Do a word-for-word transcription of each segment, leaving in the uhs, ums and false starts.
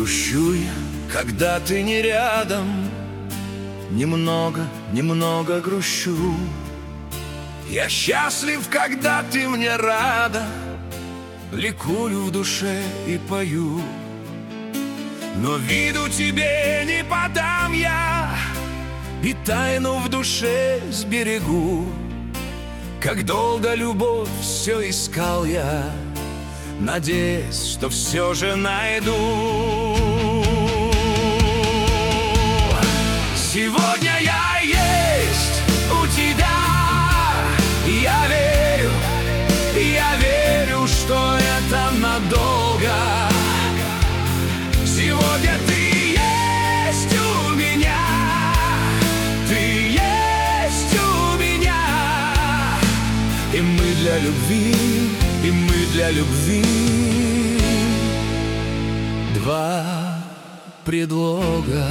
Грущу я, когда ты не рядом, немного, немного грущу. Я счастлив, когда ты мне рада, ликую в душе и пою. Но виду тебе не подам я, и тайну в душе сберегу. Как долго любовь все искал я, надеясь, что все же найду. Сегодня я есть у тебя, я верю, я верю, что это надолго. Сегодня ты есть у меня, ты есть у меня, и мы для любви, и мы для любви два предлога.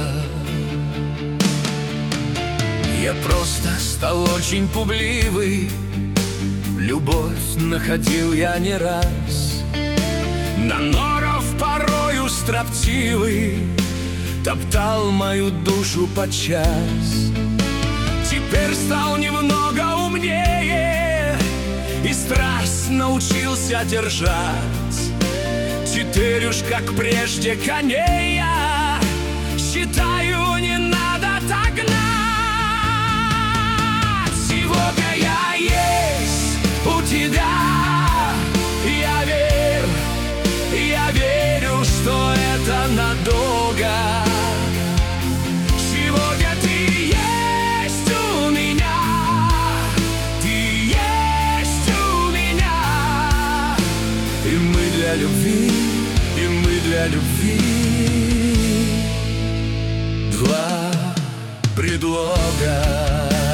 Я просто стал очень пугливый, любовь находил я не раз. На норов порою строптивый топтал мою душу подчас. Теперь стал немного умнее и страсть научился держать. Теперь уж как прежде коней я считаю, не надо догнать. Сегодня я есть у тебя, я верю, я верю, что это надолго. Сегодня ты есть у меня, ты есть у меня, и мы для любви, и мы для любви два предлога.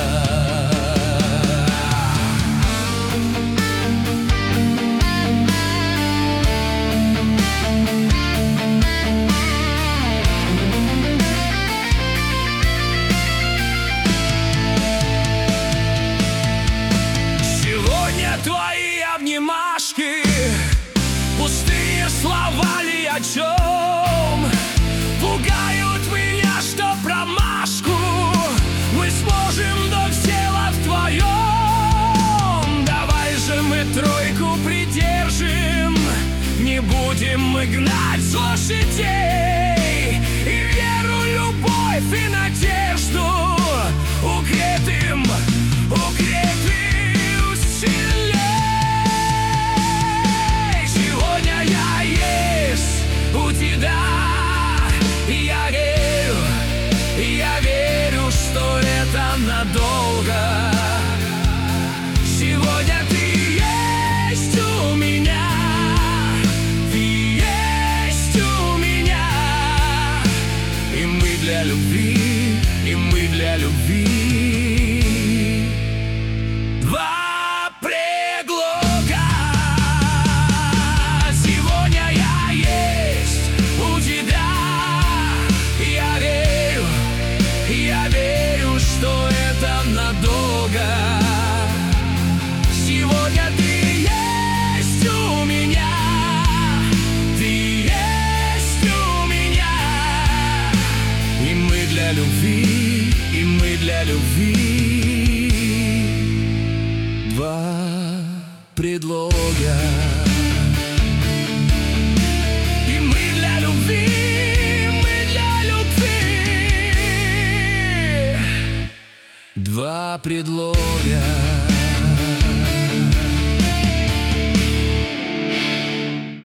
Твои обнимашки, пустые слова ли о чем пугают меня, что промашку мы сможем до всела вдвоем. Давай же мы тройку придержим, не будем мы гнать с лошадей, и веру, любовь и надежду укрепим, укрепим сильней. Сегодня я есть у тебя, я верю, я верю, что это надолго. Сегодня ты есть у меня, ты есть у меня, и мы для любви, и мы для любви два предлога. Сегодня я есть у тебя, я верю, я верю, что это надолго. Сегодня ты есть у меня, ты есть у меня, и мы для любви, и мы для любви два предлога. И мы для любви, мы для любви два предлога.